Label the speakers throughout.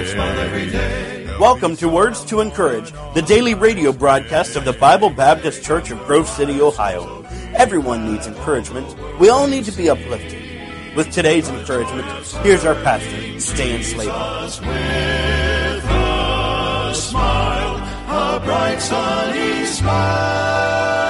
Speaker 1: Welcome to Words to Encourage, the daily radio broadcast of the Bible Baptist Church of Grove City, Ohio. Everyone needs encouragement. We all need to be uplifted. With today's encouragement, here's our pastor, Stan Slabaugh.
Speaker 2: With a smile, a bright sunny smile.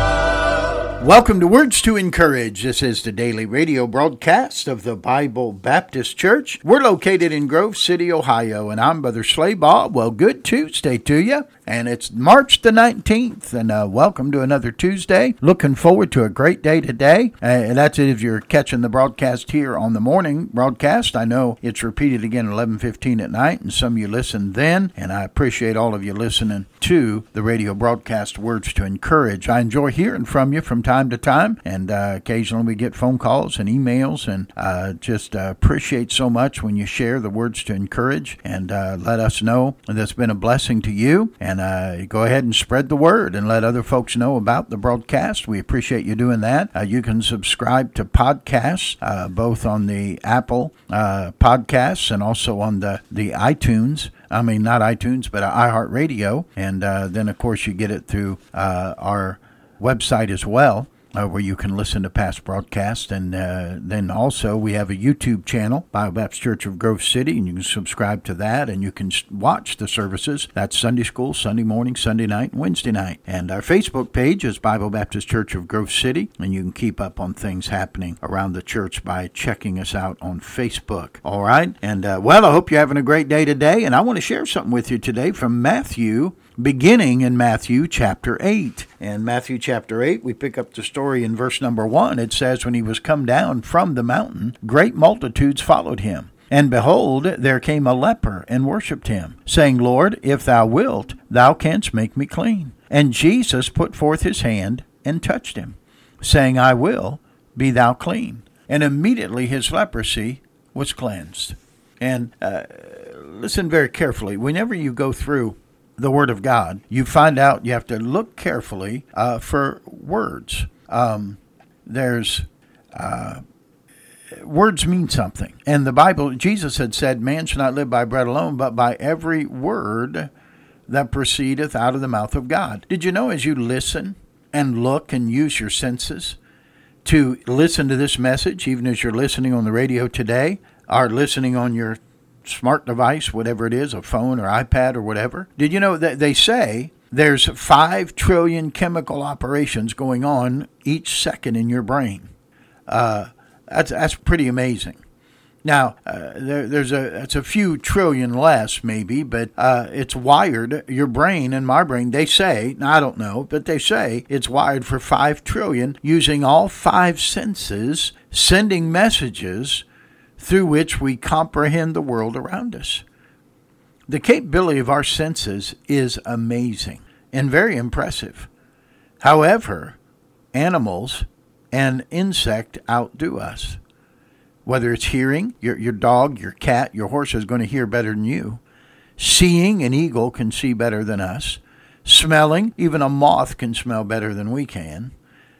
Speaker 3: Welcome to Words to Encourage. This is the daily radio broadcast of the Bible Baptist Church. We're located in Grove City, Ohio, and I'm Brother Slabaugh. Well, good Tuesday to you. And it's March the 19th, and welcome to another Tuesday. Looking forward to a great day today. And that's it if you're catching the broadcast here on the morning broadcast. I know it's repeated again at 11:15 at night, and some of you listen then, and I appreciate all of you listening to the radio broadcast Words to Encourage. I enjoy hearing from you from time to time, and occasionally we get phone calls and emails, and just appreciate so much when you share the Words to Encourage and let us know that's been a blessing to you. And go ahead and spread the word and let other folks know about the broadcast. We appreciate you doing that. You can subscribe to podcasts, both on the Apple podcasts and also on the iTunes. I mean, not iTunes, but iHeartRadio. And then, of course, you get it through our website as well, where you can listen to past broadcasts. And then also we have a YouTube channel, Bible Baptist Church of Grove City, and you can subscribe to that, and you can watch the services. That's Sunday school, Sunday morning, Sunday night, and Wednesday night. And our Facebook page is Bible Baptist Church of Grove City, and you can keep up on things happening around the church by checking us out on Facebook. All right? And, well, I hope you're having a great day today, and I want to share something with you today from Matthew, beginning in Matthew chapter 8. In Matthew chapter 8, we pick up the story in verse number 1. It says, "When he was come down from the mountain, great multitudes followed him. And behold, there came a leper and worshipped him, saying, Lord, if thou wilt, thou canst make me clean. And Jesus put forth his hand and touched him, saying, I will, be thou clean. And immediately his leprosy was cleansed." And listen very carefully. Whenever you go through the Word of God, you find out you have to look carefully for words. Words mean something. And the Bible, Jesus had said, man shall not live by bread alone, but by every word that proceedeth out of the mouth of God. Did you know as you listen and look and use your senses to listen to this message, even as you're listening on the radio today, or listening on your smart device, whatever it is, a phone or iPad or whatever. Did you know that they say there's 5 trillion chemical operations going on each second in your brain? That's pretty amazing. Now, it's a few trillion less maybe, but it's wired, your brain and my brain, they say, I don't know, but they say it's wired for 5 trillion using all 5 senses, sending messages through which we comprehend the world around us. The capability of our senses is amazing and very impressive. However, animals and insect outdo us. Whether it's hearing, your dog, your cat, your horse is going to hear better than you. Seeing, an eagle can see better than us. Smelling, even a moth can smell better than we can.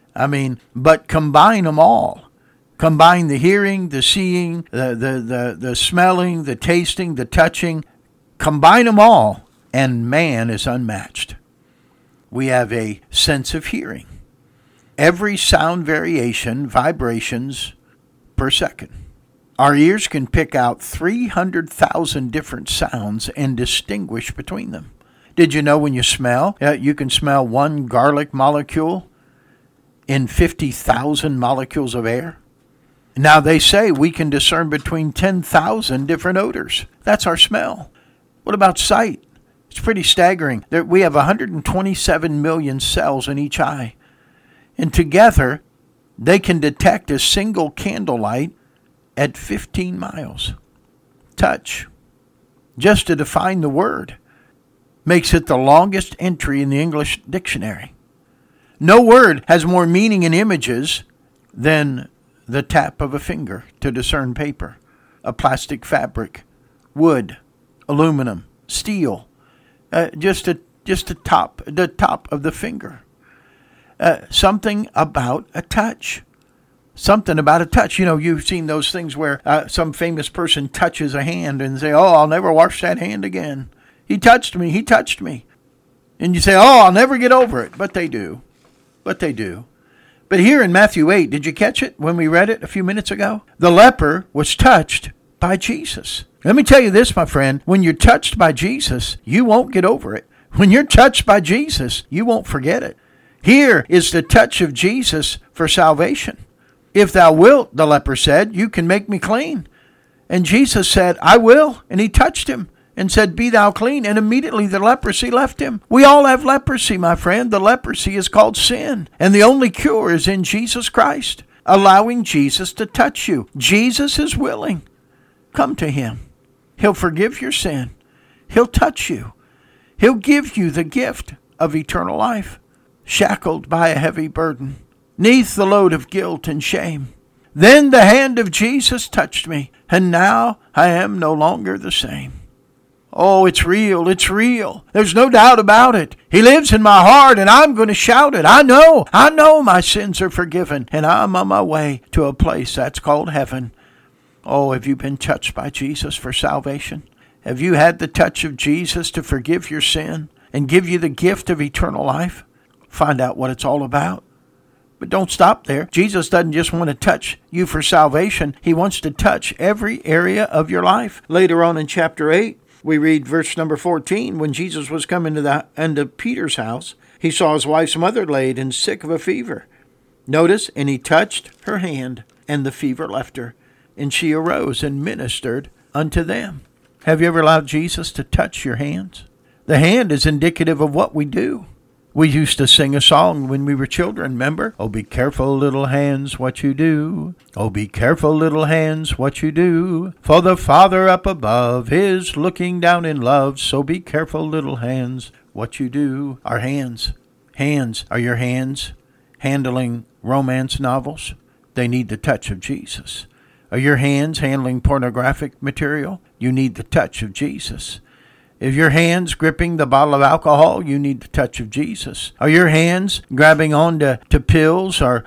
Speaker 3: But combine them all. Combine the hearing, the seeing, the smelling, the tasting, the touching. Combine them all, and man is unmatched. We have a sense of hearing. Every sound variation, vibrations per second. Our ears can pick out 300,000 different sounds and distinguish between them. Did you know when you smell, you can smell one garlic molecule in 50,000 molecules of air? Now they say we can discern between 10,000 different odors. That's our smell. What about sight? It's pretty staggering. We have 127 million cells in each eye. And together, they can detect a single candlelight at 15 miles. Touch, just to define the word, makes it the longest entry in the English dictionary. No word has more meaning in images than the tap of a finger to discern paper, a plastic fabric, wood, aluminum, steel, just the top of the finger. Something about a touch. Something about a touch. You know, you've seen those things where some famous person touches a hand and say, oh, I'll never wash that hand again. He touched me. He touched me. And you say, oh, I'll never get over it. But they do. But they do. But here in Matthew 8, did you catch it when we read it a few minutes ago? The leper was touched by Jesus. Let me tell you this, my friend. When you're touched by Jesus, you won't get over it. When you're touched by Jesus, you won't forget it. Here is the touch of Jesus for salvation. If thou wilt, the leper said, you can make me clean. And Jesus said, I will. And he touched him and said, be thou clean. And immediately the leprosy left him. We all have leprosy, my friend. The leprosy is called sin. And the only cure is in Jesus Christ, allowing Jesus to touch you. Jesus is willing. Come to him. He'll forgive your sin. He'll touch you. He'll give you the gift of eternal life, shackled by a heavy burden, 'neath the load of guilt and shame. Then the hand of Jesus touched me, and now I am no longer the same. Oh, it's real. It's real. There's no doubt about it. He lives in my heart, and I'm going to shout it. I know my sins are forgiven, and I'm on my way to a place that's called heaven. Oh, have you been touched by Jesus for salvation? Have you had the touch of Jesus to forgive your sin and give you the gift of eternal life? Find out what it's all about. But don't stop there. Jesus doesn't just want to touch you for salvation. He wants to touch every area of your life. Later on in chapter 8, we read verse number 14. When Jesus was coming into Peter's house, he saw his wife's mother laid and sick of a fever. Notice, and he touched her hand, and the fever left her, and she arose and ministered unto them. Have you ever allowed Jesus to touch your hands? The hand is indicative of what we do. We used to sing a song when we were children, remember? Oh, be careful, little hands, what you do. Oh, be careful, little hands, what you do. For the Father up above is looking down in love. So be careful, little hands, what you do. Our hands. Hands. Are your hands handling romance novels? They need the touch of Jesus. Are your hands handling pornographic material? You need the touch of Jesus. If your hands gripping the bottle of alcohol, you need the touch of Jesus. Are your hands grabbing onto pills or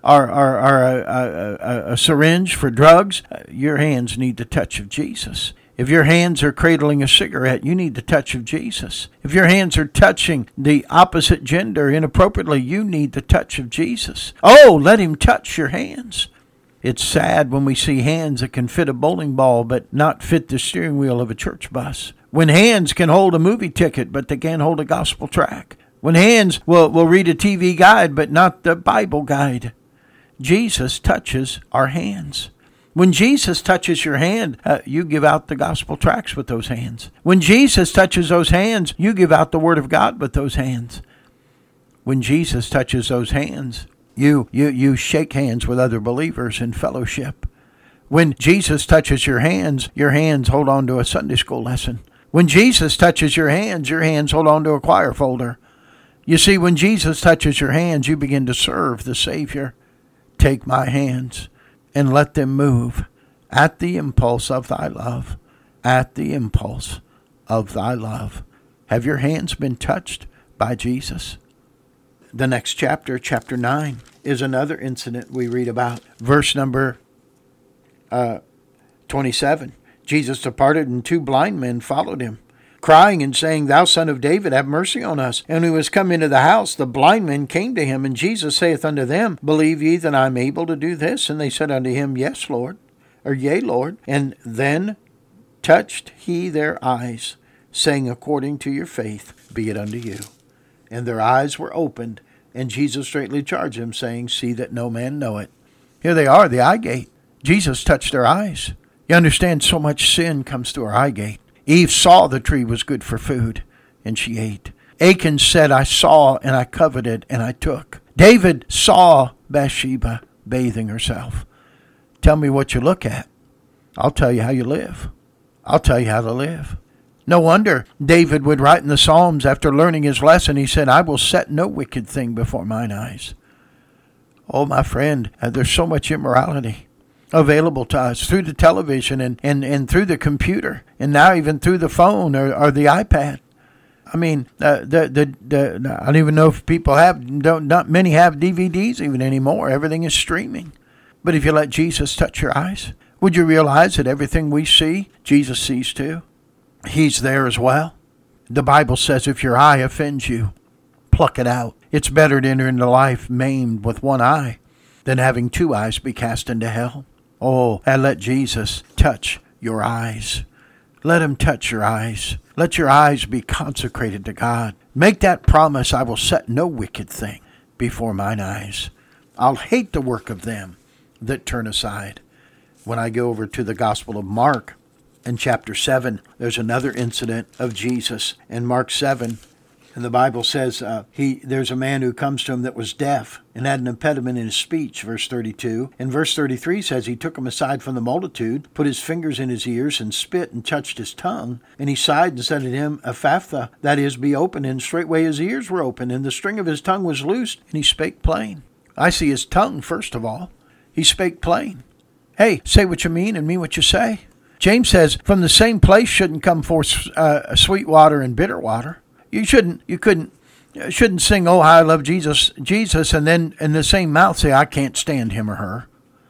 Speaker 3: a syringe for drugs? Your hands need the touch of Jesus. If your hands are cradling a cigarette, you need the touch of Jesus. If your hands are touching the opposite gender inappropriately, you need the touch of Jesus. Oh, let him touch your hands. It's sad when we see hands that can fit a bowling ball but not fit the steering wheel of a church bus. When hands can hold a movie ticket but they can't hold a gospel tract. When hands will read a TV guide but not the Bible guide. Jesus touches our hands. When Jesus touches your hand, you give out the gospel tracts with those hands. When Jesus touches those hands, you give out the word of God with those hands. When Jesus touches those hands, you shake hands with other believers in fellowship. When Jesus touches your hands hold on to a Sunday school lesson. When Jesus touches your hands hold on to a choir folder. You see, when Jesus touches your hands, you begin to serve the Savior. Take my hands and let them move at the impulse of thy love. At the impulse of thy love. Have your hands been touched by Jesus? The next chapter, chapter 9, is another incident we read about. Verse number 27. Jesus departed, and 2 blind men followed him, crying and saying, Thou Son of David, have mercy on us. And when he was come into the house, the blind men came to him, and Jesus saith unto them, Believe ye that I am able to do this? And they said unto him, Yes, Lord, or Yea, Lord. And then touched he their eyes, saying, According to your faith be it unto you. And their eyes were opened, and Jesus straightly charged them, saying, See that no man know it. Here they are, the eye gate. Jesus touched their eyes. You understand, so much sin comes through our eye gate. Eve saw the tree was good for food, and she ate. Achan said, I saw, and I coveted, and I took. David saw Bathsheba bathing herself. Tell me what you look at. I'll tell you how you live. I'll tell you how to live. No wonder David would write in the Psalms after learning his lesson, he said, I will set no wicked thing before mine eyes. Oh, my friend, there's so much immorality available to us through the television and through the computer, and now even through the phone or the iPad. I mean, I don't even know if people not many have DVDs even anymore. Everything is streaming. But if you let Jesus touch your eyes, would you realize that everything we see, Jesus sees too? He's there as well. The Bible says if your eye offends you, pluck it out. It's better to enter into life maimed with one eye than having two eyes be cast into hell. Oh, and let Jesus touch your eyes. Let him touch your eyes. Let your eyes be consecrated to God. Make that promise, I will set no wicked thing before mine eyes. I'll hate the work of them that turn aside. When I go over to the Gospel of Mark, in chapter 7, there's another incident of Jesus. In Mark 7, and the Bible says there's a man who comes to him that was deaf and had an impediment in his speech, verse 32. And verse 33 says he took him aside from the multitude, put his fingers in his ears and spit and touched his tongue. And he sighed and said to him, Ephphatha, that is, be open. And straightway his ears were open, and the string of his tongue was loosed, and he spake plain. I see his tongue, first of all. He spake plain. Hey, say what you mean and mean what you say. James says, from the same place shouldn't come forth sweet water and bitter water. You shouldn't sing, oh, how I love Jesus, and then in the same mouth say, I can't stand him or her.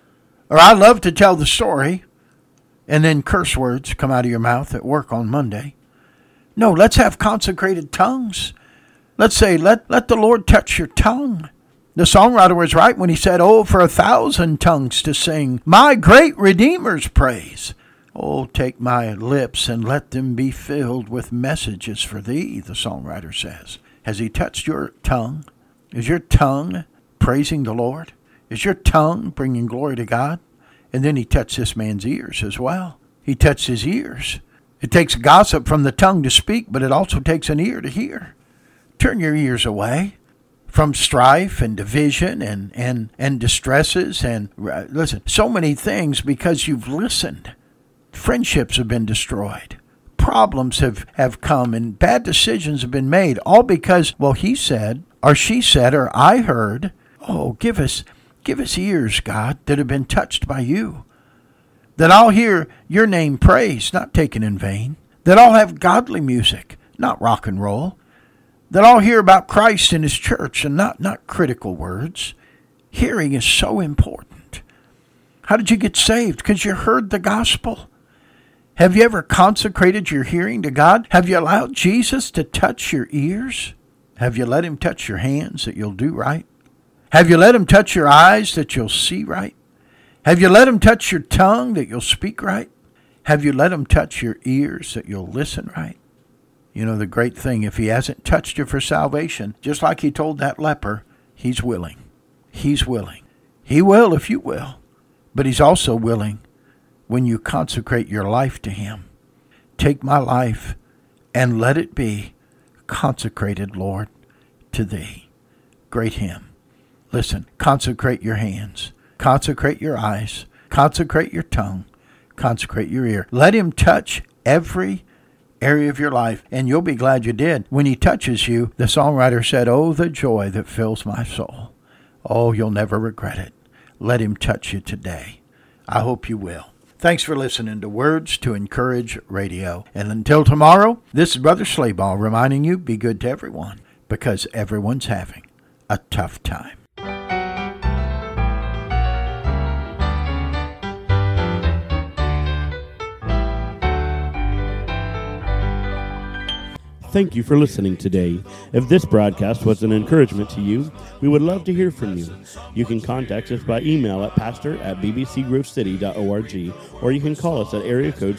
Speaker 3: Or I love to tell the story, and then curse words come out of your mouth at work on Monday. No, let's have consecrated tongues. Let's say, let the Lord touch your tongue. The songwriter was right when he said, oh, for 1,000 tongues to sing my great Redeemer's praise. Oh, take my lips and let them be filled with messages for thee, the songwriter says. Has he touched your tongue? Is your tongue praising the Lord? Is your tongue bringing glory to God? And then he touched this man's ears as well. He touched his ears. It takes gossip from the tongue to speak, but it also takes an ear to hear. Turn your ears away from strife and division and distresses. And listen, so many things because you've listened. Friendships have been destroyed. Problems have come and bad decisions have been made. All because, well, he said, or she said, or I heard. Oh, give us ears, God, that have been touched by you. That I'll hear your name praised, not taken in vain. That I'll have godly music, not rock and roll. That I'll hear about Christ and his church and not critical words. Hearing is so important. How did you get saved? Because you heard the gospel. Have you ever consecrated your hearing to God? Have you allowed Jesus to touch your ears? Have you let him touch your hands that you'll do right? Have you let him touch your eyes that you'll see right? Have you let him touch your tongue that you'll speak right? Have you let him touch your ears that you'll listen right? You know, the great thing, if he hasn't touched you for salvation, just like he told that leper, he's willing. He's willing. He will if you will. But he's also willing when you consecrate your life to him. Take my life and let it be consecrated, Lord, to thee. Great hymn. Listen, consecrate your hands, consecrate your eyes, consecrate your tongue, consecrate your ear. Let him touch every area of your life, and you'll be glad you did. When he touches you, the songwriter said, oh, the joy that fills my soul. Oh, you'll never regret it. Let him touch you today. I hope you will. Thanks for listening to Words to Encourage Radio. And until tomorrow, this is Brother Slayball reminding you, be good to everyone, because everyone's having a tough time.
Speaker 4: Thank you for listening today. If this broadcast was an encouragement to you, we would love to hear from you. You can contact us by email at pastor@bbcgrovecity.org, or you can call us at area code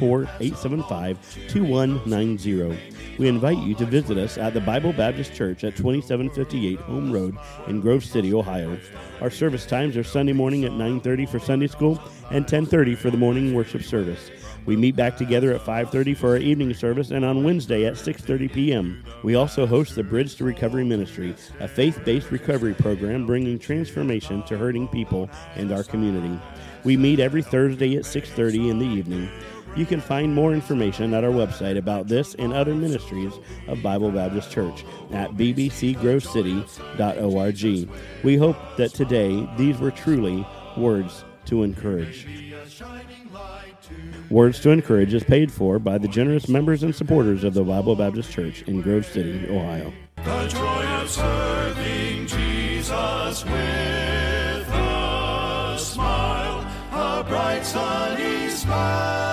Speaker 4: 614-875-2190. We invite you to visit us at the Bible Baptist Church at 2758 Home Road in Grove City, Ohio. Our service times are Sunday morning at 9:30 for Sunday school and 10:30 for the morning worship service. We meet back together at 5:30 for our evening service and on Wednesday at 6:30 p.m. We also host the Bridge to Recovery Ministry, a faith-based recovery program bringing transformation to hurting people and our community. We meet every Thursday at 6:30 in the evening. You can find more information at our website about this and other ministries of Bible Baptist Church at bbcgrovecity.org. We hope that today these were truly words to encourage. Words to Encourage is paid for by the generous members and supporters of the Bible Baptist Church in Grove City, Ohio.
Speaker 2: The joy of serving Jesus with a smile. sunny smile.